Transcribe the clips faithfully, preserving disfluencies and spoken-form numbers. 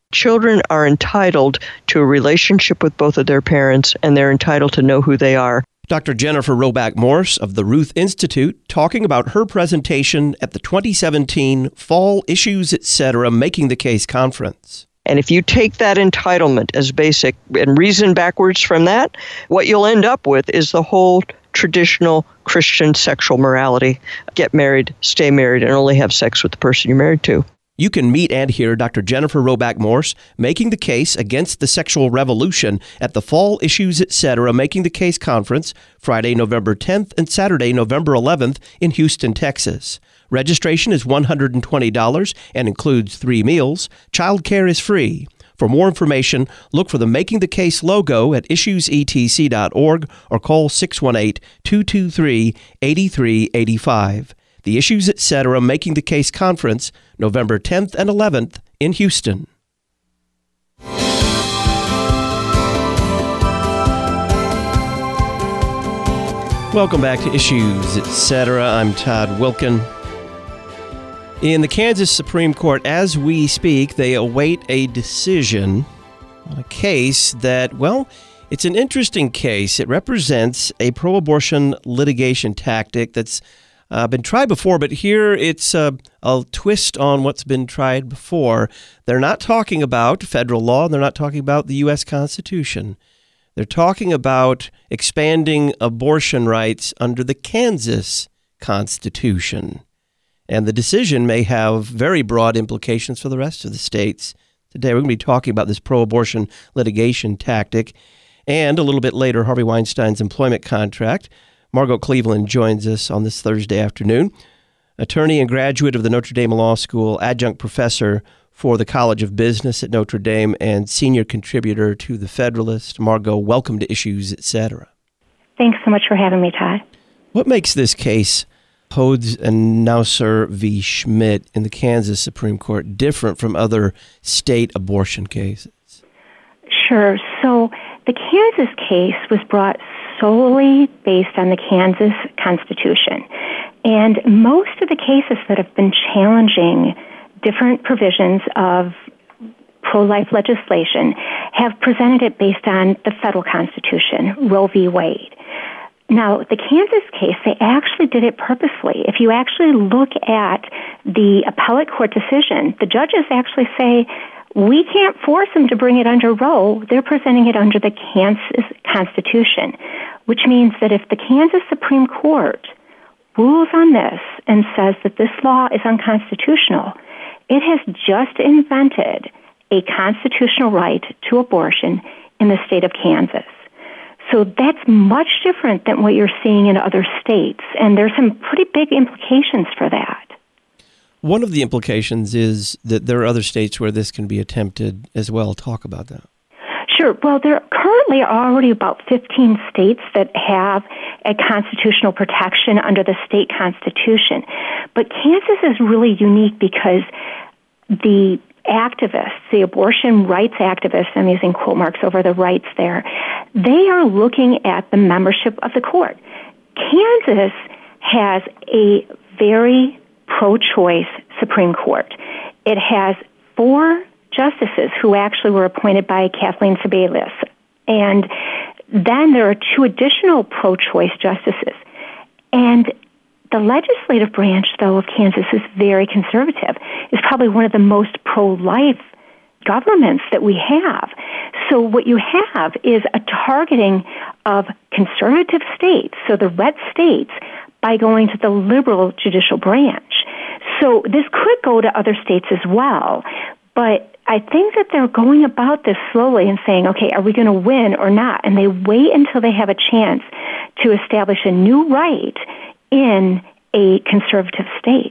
Children are entitled to a relationship with both of their parents, and they're entitled to know who they are. Doctor Jennifer Roback Morse of the Ruth Institute talking about her presentation at the twenty seventeen Fall Issues, et cetera. Making the Case Conference. And if you take that entitlement as basic and reason backwards from that, what you'll end up with is the whole traditional Christian sexual morality. Get married, stay married, and only have sex with the person you're married to. You can meet and hear Doctor Jennifer Roback Morse making the case against the sexual revolution at the Fall Issues, et cetera. Making the Case Conference, Friday, November tenth and Saturday, November eleventh in Houston, Texas. Registration is one hundred twenty dollars and includes three meals. Childcare is free. For more information, look for the Making the Case logo at issues e t c dot org or call six one eight, two two three, eight three eight five. The Issues, et cetera. Making the Case Conference, November tenth and eleventh in Houston. Welcome back to Issues, et cetera. I'm Todd Wilkin. In the Kansas Supreme Court, as we speak, they await a decision on a case that, well, it's an interesting case. It represents a pro-abortion litigation tactic that's Uh, been tried before, but here it's uh, a twist on what's been tried before. They're not talking about federal law, and they're not talking about the U S Constitution. They're talking about expanding abortion rights under the Kansas Constitution. And the decision may have very broad implications for the rest of the states. Today we're going to be talking about this pro-abortion litigation tactic, and a little bit later, Harvey Weinstein's employment contract. Margot Cleveland joins us on this Thursday afternoon. Attorney and graduate of the Notre Dame Law School, adjunct professor for the College of Business at Notre Dame, and senior contributor to The Federalist. Margot, welcome to Issues, et cetera. Thanks so much for having me, Todd. What makes this case, Hodes and Nausser v. Schmidt in the Kansas Supreme Court, different from other state abortion cases? Sure. So the Kansas case was brought solely based on the Kansas Constitution. And most of the cases that have been challenging different provisions of pro-life legislation have presented it based on the federal Constitution, Roe v. Wade. Now, the Kansas case, they actually did it purposely. If you actually look at the appellate court decision, the judges actually say, we can't force them to bring it under Roe. They're presenting it under the Kansas Constitution, which means that if the Kansas Supreme Court rules on this and says that this law is unconstitutional, it has just invented a constitutional right to abortion in the state of Kansas. So that's much different than what you're seeing in other states, and there's some pretty big implications for that. One of the implications is that there are other states where this can be attempted as well. Talk about that. Sure. Well, there currently are already about fifteen states that have a constitutional protection under the state constitution. But Kansas is really unique because the activists, the abortion rights activists, I'm using quote marks over the rights there, they are looking at the membership of the court. Kansas has a very pro-choice Supreme Court. It has four justices who actually were appointed by Kathleen Sebelius. And then there are two additional pro-choice justices. And the legislative branch, though, of Kansas is very conservative. It's probably one of the most pro-life governments that we have. So what you have is a targeting of conservative states, so the red states, by going to the liberal judicial branch. So this could go to other states as well, but I think that they're going about this slowly and saying, okay, are we going to win or not? And they wait until they have a chance to establish a new right in a conservative state.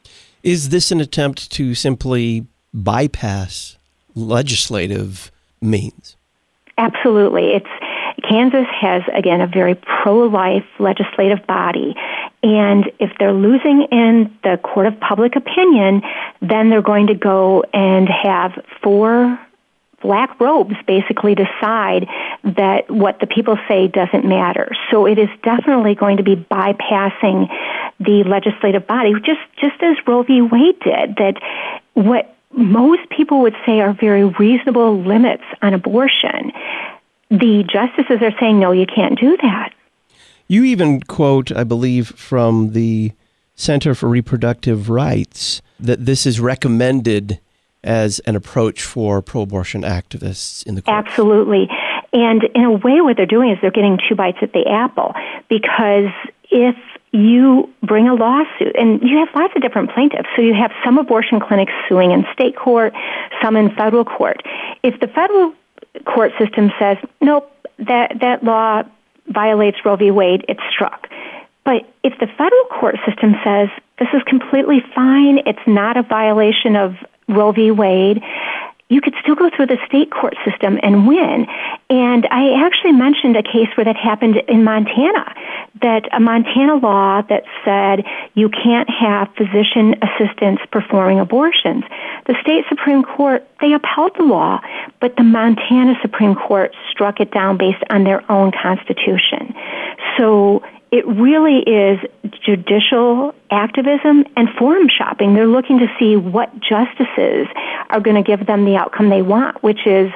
Is this an attempt to simply bypass legislative means? Absolutely. It's Kansas has, again, a very pro-life legislative body, and if they're losing in the court of public opinion, then they're going to go and have four black robes basically decide that what the people say doesn't matter. So it is definitely going to be bypassing the legislative body, just just as Roe v. Wade did. That what most people would say are very reasonable limits on abortion, the justices are saying, no, you can't do that. You even quote, I believe, from the Center for Reproductive Rights that this is recommended as an approach for pro-abortion activists in the courts. Absolutely. And in a way, what they're doing is they're getting two bites at the apple, because if you bring a lawsuit, and you have lots of different plaintiffs, so you have some abortion clinics suing in state court, some in federal court. If the federal court system says, nope, that, that law violates Roe v. Wade, it's struck. But if the federal court system says, this is completely fine, it's not a violation of Roe v. Wade, you could still go through the state court system and win. And I actually mentioned a case where that happened in Montana, that a Montana law that said you can't have physician assistants performing abortions. The state Supreme Court, they upheld the law, but the Montana Supreme Court struck it down based on their own constitution. So it really is judicial activism and forum shopping. They're looking to see what justices are going to give them the outcome they want, which is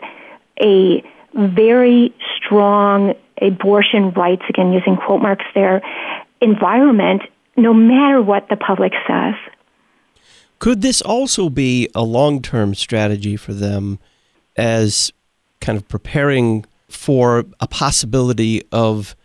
a very strong abortion rights, again using quote marks there, environment, no matter what the public says. Could this also be a long-term strategy for them as kind of preparing for a possibility of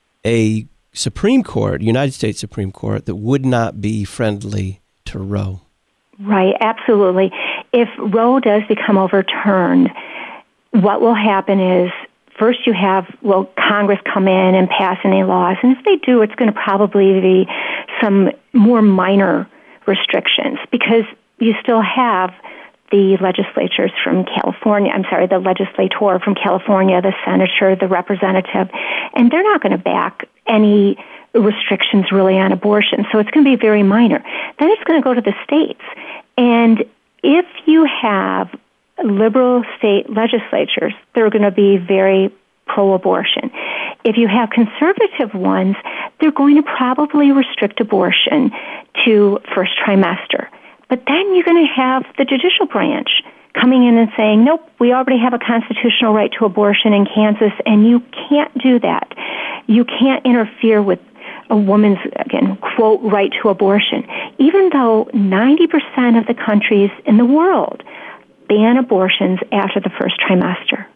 a Supreme Court, United States Supreme Court, that would not be friendly to Roe? Right, absolutely. If Roe does become overturned, what will happen is, first you have, well, Congress come in and pass any laws, and if they do, it's going to probably be some more minor restrictions, because you still have the legislatures from California, I'm sorry, the legislator from California, the senator, the representative, and they're not going to back any restrictions really on abortion. So it's going to be very minor. Then it's going to go to the states. And if you have liberal state legislatures, they're going to be very pro-abortion. If you have conservative ones, they're going to probably restrict abortion to first trimester. But then you're going to have the judicial branch coming in and saying, nope, we already have a constitutional right to abortion in Kansas, and you can't do that. You can't interfere with a woman's, again, quote, right to abortion, even though ninety percent of the countries in the world ban abortions after the first trimester.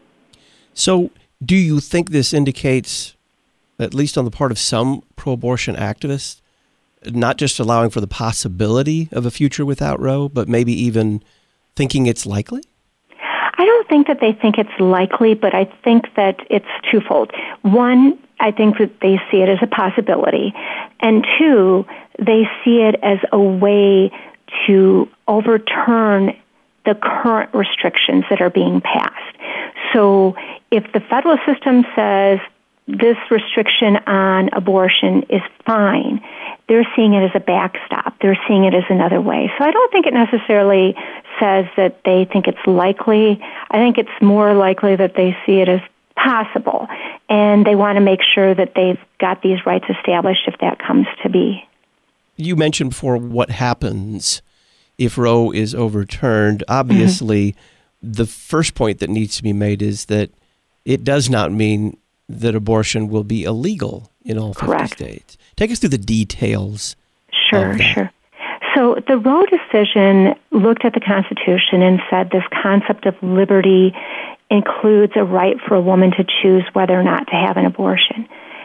So do you think this indicates, at least on the part of some pro-abortion activists, not just allowing for the possibility of a future without Roe, but maybe even thinking it's likely? I don't think that they think it's likely, but I think that it's twofold. One, I think that they see it as a possibility. And two, they see it as a way to overturn the current restrictions that are being passed. So if the federal system says this restriction on abortion is fine, they're seeing it as a backstop. They're seeing it as another way. So I don't think it necessarily says that they think it's likely. I think it's more likely that they see it as possible, and they want to make sure that they've got these rights established if that comes to be. You mentioned before what happens if Roe is overturned. Obviously, mm-hmm. the first point that needs to be made is that it does not mean that abortion will be illegal in all fifty Correct. States. Take us through the details. Sure, of that. sure. So the Roe decision looked at the Constitution and said this concept of liberty includes a right for a woman to choose whether or not to have an abortion.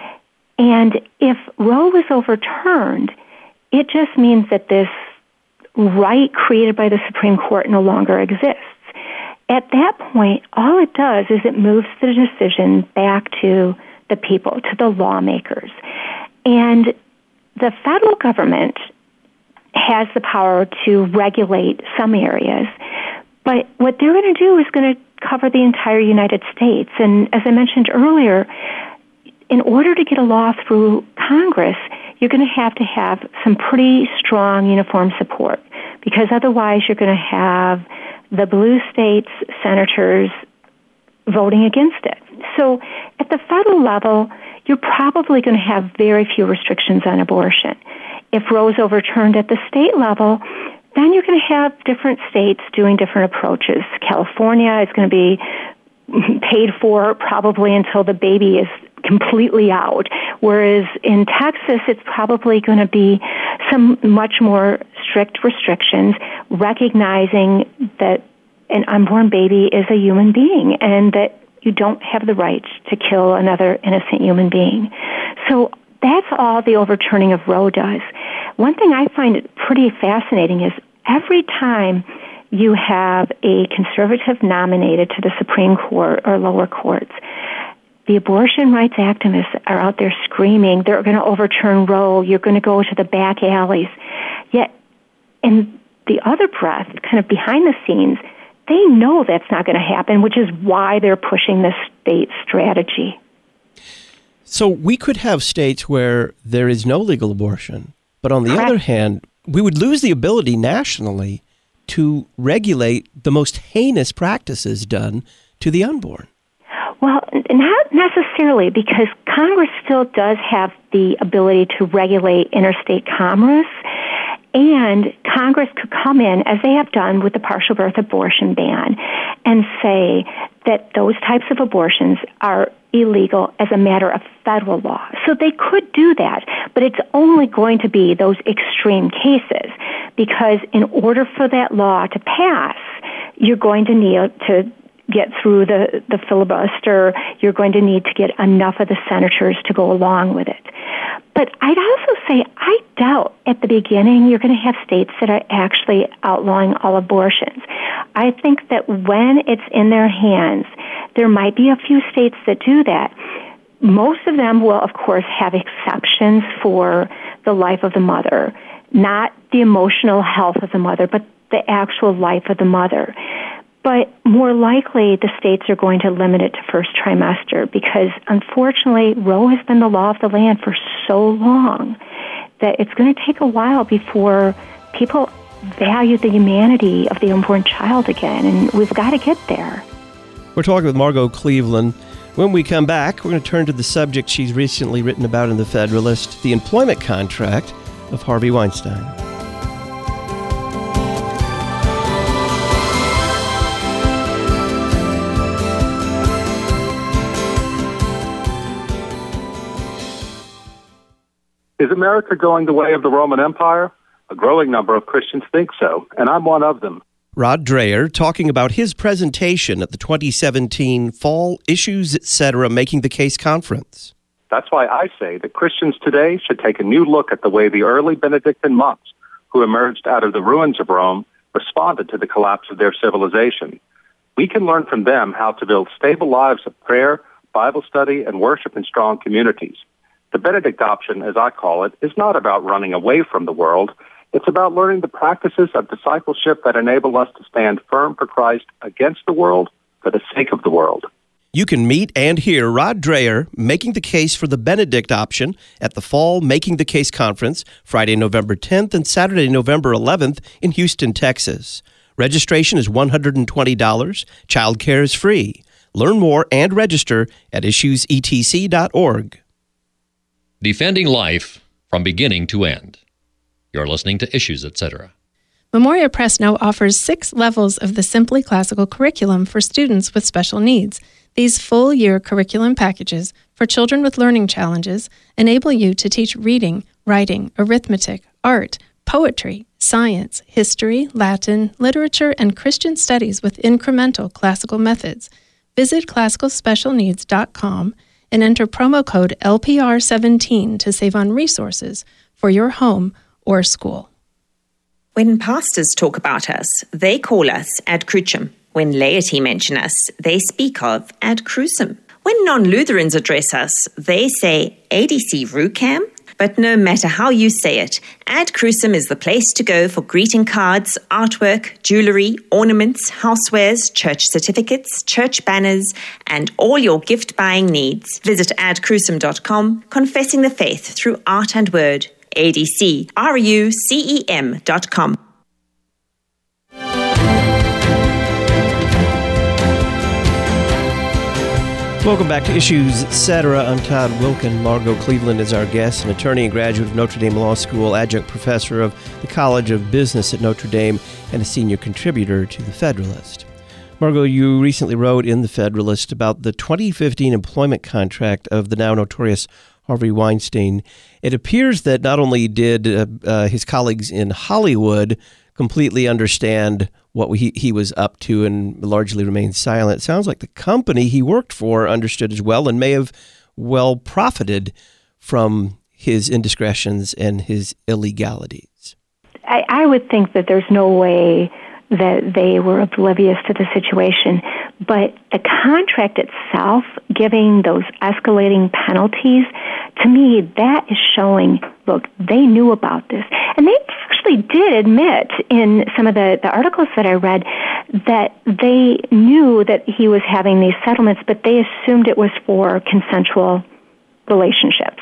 And if Roe was overturned, it just means that this right created by the Supreme Court no longer exists. At that point, all it does is it moves the decision back to the people, to the lawmakers. And the federal government has the power to regulate some areas, but what they're going to do is going to cover the entire United States. And as I mentioned earlier, in order to get a law through Congress, you're going to have to have some pretty strong uniform support, because otherwise you're going to have the blue states' senators voting against it. So at the federal level, you're probably going to have very few restrictions on abortion. If Roe is overturned at the state level, then you're going to have different states doing different approaches. California is going to be paid for probably until the baby is completely out, whereas in Texas it's probably going to be some much more strict restrictions, recognizing that an unborn baby is a human being and that you don't have the right to kill another innocent human being. So that's all the overturning of Roe does. One thing I find pretty fascinating is every time you have a conservative nominated to the Supreme Court or lower courts, the abortion rights activists are out there screaming, they're going to overturn Roe, you're going to go to the back alleys. Yet, in the other breath, kind of behind the scenes, they know that's not going to happen, which is why they're pushing this state strategy. So we could have states where there is no legal abortion, but on the Correct. other hand, we would lose the ability nationally to regulate the most heinous practices done to the unborn. Well, not necessarily, because Congress still does have the ability to regulate interstate commerce, and Congress could come in, as they have done with the partial birth abortion ban, and say that those types of abortions are illegal as a matter of federal law. So they could do that, but it's only going to be those extreme cases, because in order for that law to pass, you're going to need to get through the, the filibuster, you're going to need to get enough of the senators to go along with it. But I'd also say I doubt at the beginning you're going to have states that are actually outlawing all abortions. I think that when it's in their hands, there might be a few states that do that. Most of them will, of course, have exceptions for the life of the mother, not the emotional health of the mother, but the actual life of the mother. But more likely, the states are going to limit it to first trimester because, unfortunately, Roe has been the law of the land for so long that it's going to take a while before people value the humanity of the unborn child again, and we've got to get there. We're talking with Margot Cleveland. When we come back, we're going to turn to the subject she's recently written about in The Federalist, the employment contract of Harvey Weinstein. Is America going the way of the Roman Empire? A growing number of Christians think so, and I'm one of them. Rod Dreher talking about his presentation at the twenty seventeen Fall Issues, et cetera. Making the Case Conference. That's why I say that Christians today should take a new look at the way the early Benedictine monks who emerged out of the ruins of Rome responded to the collapse of their civilization. We can learn from them how to build stable lives of prayer, Bible study, and worship in strong communities. The Benedict option, as I call it, is not about running away from the world. It's about learning the practices of discipleship that enable us to stand firm for Christ against the world for the sake of the world. You can meet and hear Rod Dreher making the case for the Benedict option at the Fall Making the Case Conference, Friday, November tenth and Saturday, November eleventh in Houston, Texas. Registration is one hundred twenty dollars. Childcare is free. Learn more and register at issues e t c dot org. Defending life from beginning to end. You're listening to Issues, et cetera. Memoria Press now offers six levels of the Simply Classical curriculum for students with special needs. These full-year curriculum packages for children with learning challenges enable you to teach reading, writing, arithmetic, art, poetry, science, history, Latin, literature, and Christian studies with incremental classical methods. Visit classical special needs dot com and enter promo code L P R seventeen to save on resources for your home or school. When pastors talk about us, they call us ad crucem. When laity mention us, they speak of ad crucem. When non-Lutherans address us, they say A D C Rucam. But no matter how you say it, Ad Crucem is the place to go for greeting cards, artwork, jewelry, ornaments, housewares, church certificates, church banners, and all your gift-buying needs. Visit ad crucem dot com, confessing the faith through art and word. A D C R U C E M dot com. Welcome back to Issues, et cetera. I'm Todd Wilken. Margot Cleveland is our guest, an attorney and graduate of Notre Dame Law School, adjunct professor of the College of Business at Notre Dame, and a senior contributor to The Federalist. Margot, you recently wrote in The Federalist about the twenty fifteen employment contract of the now notorious Harvey Weinstein. It appears that not only did uh, uh, his colleagues in Hollywood completely understand what he, he was up to and largely remained silent, it sounds like the company he worked for understood as well and may have well profited from his indiscretions and his illegalities. I, I would think that there's no way that they were oblivious to the situation, but the contract itself, giving those escalating penalties, to me, that is showing, look, they knew about this. And they actually did admit in some of the, the articles that I read that they knew that he was having these settlements, but they assumed it was for consensual relationships.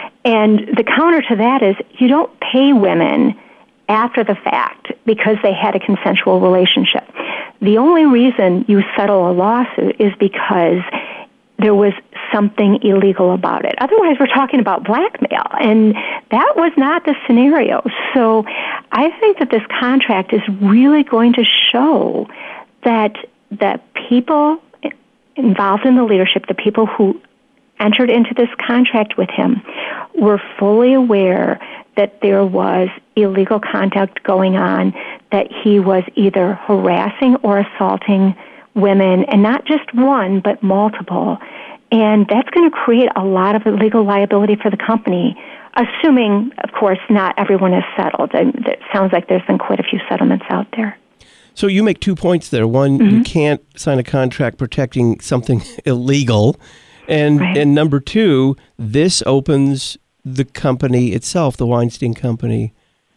And the counter to that is you don't pay women after the fact because they had a consensual relationship. The only reason you settle a lawsuit is because there was something illegal about it. Otherwise, we're talking about blackmail, and that was not the scenario. So I think that this contract is really going to show that the people involved in the leadership, the people who entered into this contract with him, were fully aware that there was illegal conduct going on, that he was either harassing or assaulting women, and not just one, but multiple. And that's going to create a lot of legal liability for the company, assuming, of course, not everyone is settled. And it sounds like there's been quite a few settlements out there. So you make two points there. One, mm-hmm. you can't sign a contract protecting something illegal. And right. and number two, this opens the company itself, the Weinstein Company,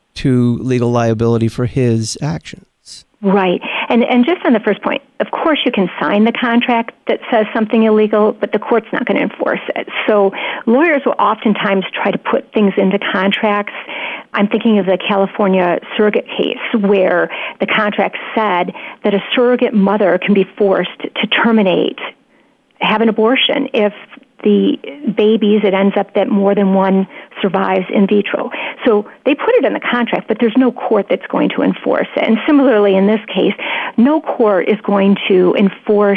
to legal liability for his actions. Right. And and just on the first point, of course you can sign the contract that says something illegal, but the court's not going to enforce it. So lawyers will oftentimes try to put things into contracts. I'm thinking of the California surrogate case where the contract said that a surrogate mother can be forced to terminate, have an abortion if the babies, it ends up that more than one survives in vitro. So they put it in the contract, but there's no court that's going to enforce it. And similarly, in this case, no court is going to enforce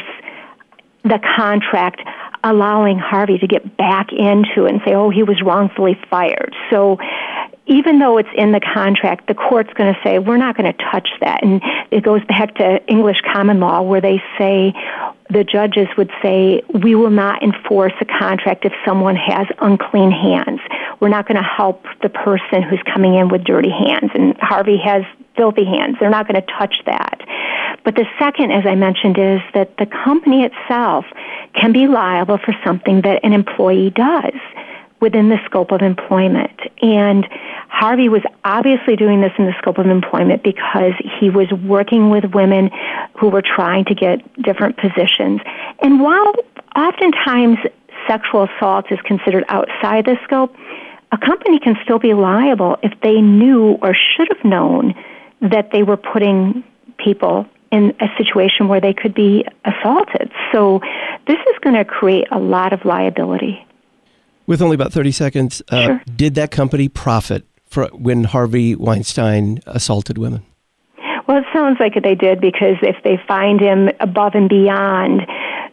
the contract allowing Harvey to get back into it and say, oh, he was wrongfully fired. So even though it's in the contract, the court's going to say, we're not going to touch that. And it goes back to English common law where they say, the judges would say, we will not enforce a contract if someone has unclean hands. We're not going to help the person who's coming in with dirty hands. And Harvey has filthy hands. They're not going to touch that. But the second, as I mentioned, is that the company itself can be liable for something that an employee does within the scope of employment. And Harvey was obviously doing this in the scope of employment because he was working with women who were trying to get different positions. And while oftentimes sexual assault is considered outside the scope, a company can still be liable if they knew or should have known that they were putting people in a situation where they could be assaulted. So this is going to create a lot of liability. With only about thirty seconds, uh, sure. Did that company profit for when Harvey Weinstein assaulted women? Well, it sounds like they did, because if they find him above and beyond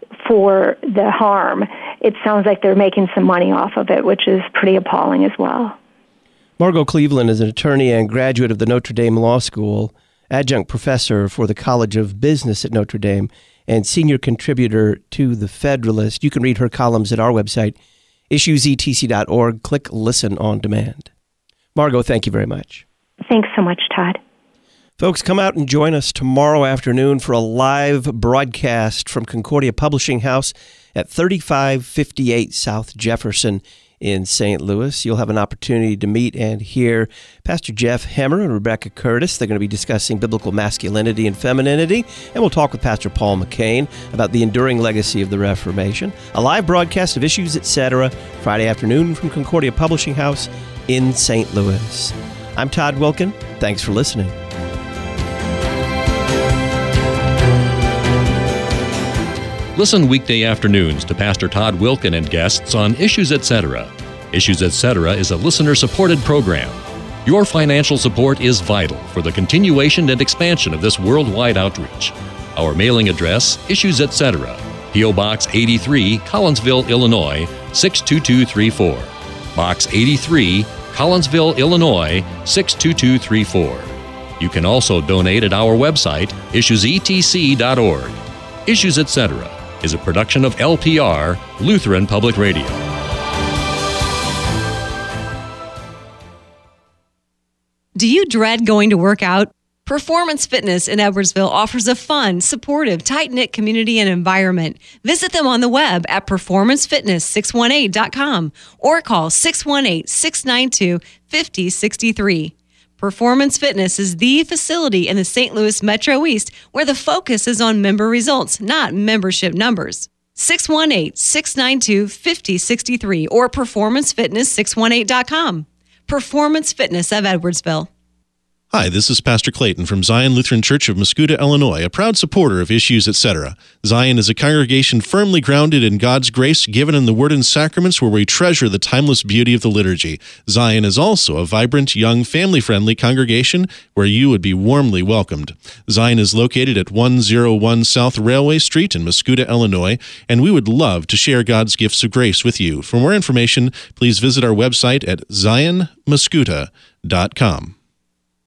for the harm, it sounds like they're making some money off of it, which is pretty appalling as well. Margot Cleveland is an attorney and graduate of the Notre Dame Law School, adjunct professor for the College of Business at Notre Dame, and senior contributor to The Federalist. You can read her columns at our website, issues e t c dot org. Click Listen on Demand. Margot, thank you very much. Thanks so much, Todd. Folks, come out and join us tomorrow afternoon for a live broadcast from Concordia Publishing House at thirty-five fifty-eight South Jefferson in Saint Louis. You'll have an opportunity to meet and hear Pastor Jeff Hemmer and Rebecca Curtis. They're going to be discussing biblical masculinity and femininity, and we'll talk with Pastor Paul McCain about the enduring legacy of the Reformation. A live broadcast of Issues, et cetera, Friday afternoon from Concordia Publishing House in Saint Louis. I'm Todd Wilken. Thanks for listening. Listen weekday afternoons to Pastor Todd Wilken and guests on Issues Etc. Issues Etc. is a listener-supported program. Your financial support is vital for the continuation and expansion of this worldwide outreach. Our mailing address, Issues Etc., P O. Box eighty-three, Collinsville, Illinois, six two two three four. Box eighty-three, Collinsville, Illinois, six two two three four. You can also donate at our website, issues e t c dot org. Issues Etc. is a production of L P R, Lutheran Public Radio. Do you dread going to work out? Performance Fitness in Edwardsville offers a fun, supportive, tight-knit community and environment. Visit them on the web at performance fitness six one eight dot com or call six one eight, six nine two, five zero six three. Performance Fitness is the facility in the Saint Louis Metro East where the focus is on member results, not membership numbers. six one eight, six nine two, five zero six three or performance fitness six one eight dot com. Performance Fitness of Edwardsville. Hi, this is Pastor Clayton from Zion Lutheran Church of Mascoutah, Illinois, a proud supporter of Issues Etc. Zion is a congregation firmly grounded in God's grace given in the Word and Sacraments where we treasure the timeless beauty of the liturgy. Zion is also a vibrant, young, family-friendly congregation where you would be warmly welcomed. Zion is located at one oh one South Railway Street in Mascoutah, Illinois, and we would love to share God's gifts of grace with you. For more information, please visit our website at zion mascoutah dot com.